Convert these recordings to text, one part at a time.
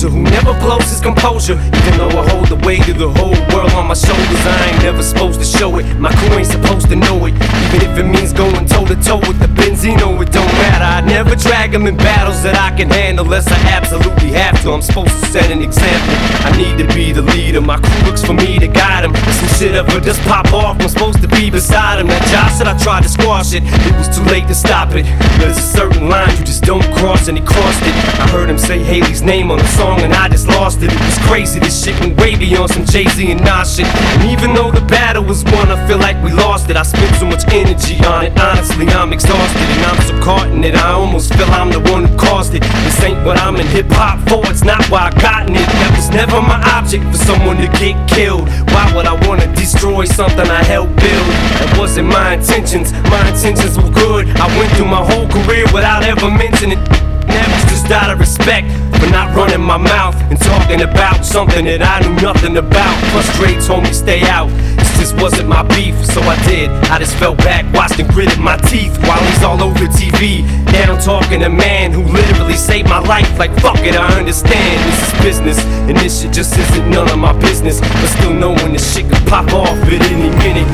soldier who never blows his composure. Even though I hold the weight of the whole world on my shoulders, I ain't never supposed to show it. My crew ain't supposed to know it. Even if it means going toe to toe with the Benzino, it don't matter. I never drag them in battles that I can handle unless I absolutely have to. I'm supposed to set an example. I need to be the leader. My crew looks for me to guide them. If some shit ever just pop off, I'm supposed to be beside him. That Josh said I tried to squash it. It was too late to stop it. There's a certain line you just don't cross, and he crossed it. I heard him say Haley's name on the song and I just lost it. It was crazy, this shit went way beyond some Jay-Z and Nas shit. And even though the battle was won, I feel like we lost it. I spent so much energy on it, honestly I'm exhausted. And I'm so caught in it, I almost feel I'm the one who caused it. This ain't what I'm in hip-hop for, it's not why I gotten it. That was never my object, for someone to get killed. Why would I wanna destroy something I helped build? That wasn't my intentions were good. I went through my whole career without ever mentioning it. That was just out of respect for not running my mouth and talking about something that I knew nothing about. Plus Dre told me stay out, this just wasn't my beef, so I did. I just fell back, watched and gritted my teeth while he's all over TV. Now I'm talking to a man who literally saved my life. Like fuck it, I understand this is business, and this shit just isn't none of my business. But still knowing this shit could pop off at any minute.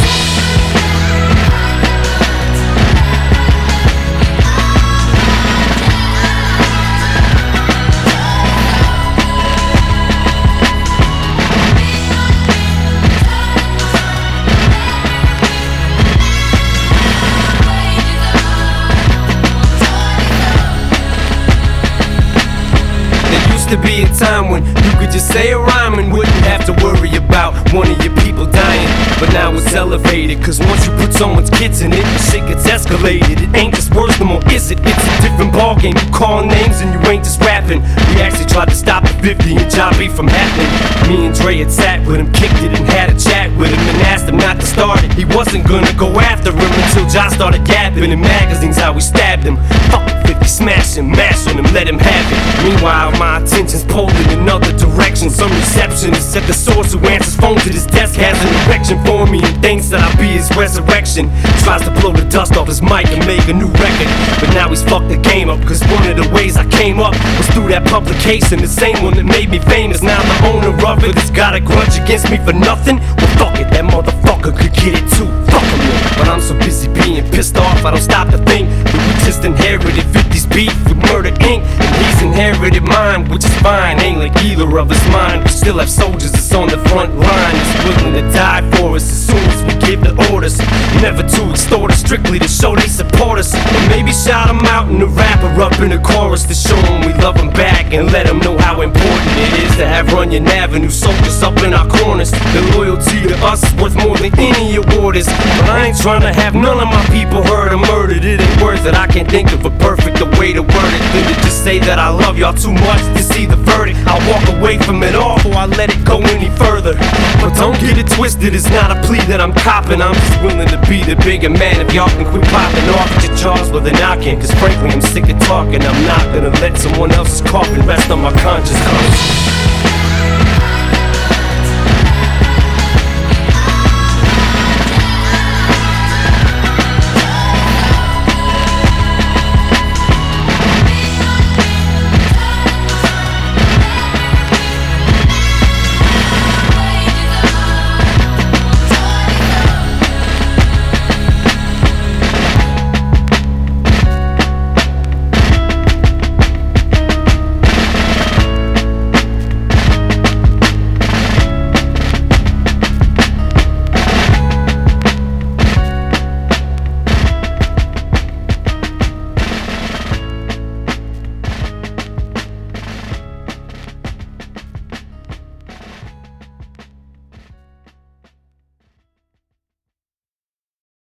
To be a time when you could just say a rhyme and wouldn't have to worry about one of your people dying. But now it's elevated, cause once you put someone's kids in it, shit gets escalated. It ain't just words no more, is it? It's a different ballgame. You call names and you ain't just rapping. We actually tried to stop the 50 and John B from happening. Me and Dre had sat with him, kicked it and had a chat with him and asked him not to start it. He wasn't gonna go after him until John started gapping in magazines how we stabbed him. Fuck it, 50, smash him, mash on him, let him have it. Meanwhile my attention's pulled in another direction. Some receptionist at the source who answers phones at his desk has an erection for me and thinks that I'll be his resurrection. Tries to blow the dust off his mic and make a new record, but now he's fucked the game up, cause one of the ways I came up was through that publication. The same one that made me famous, now the owner of it has got a grudge against me for nothing. Well fuck it, that motherfucker could get it too. Fuck him, but I'm so busy being pissed off I don't stop to think that we just inherited 50's beef with Murder Inc. And he's inherited mine, which is fine. Ain't like either of us mine. We still have soldiers that's on the front line, that's willing to die for us as soon as we give the orders. Never to extort us, strictly to show they support us. Or maybe shout them out in the rapper up in the chorus to show them we love them back and let them know how important it is to have Runyon Avenue soldiers up in our corners. Their loyalty to us is worth more than any award is. But I ain't trying to have none of my people hurt or murdered. It ain't worth it, I can't think of a perfect way to word it than to just say that I love y'all too much to see the verdict. I'll walk away from it all before I let it go any further. But don't get it twisted, it's not a plea that I'm copping. I'm just willing to be the bigger man if y'all can quit popping off at your jaws with a knocking. Cause frankly I'm sick of talking, I'm not gonna let someone else's coffin rest on my conscience.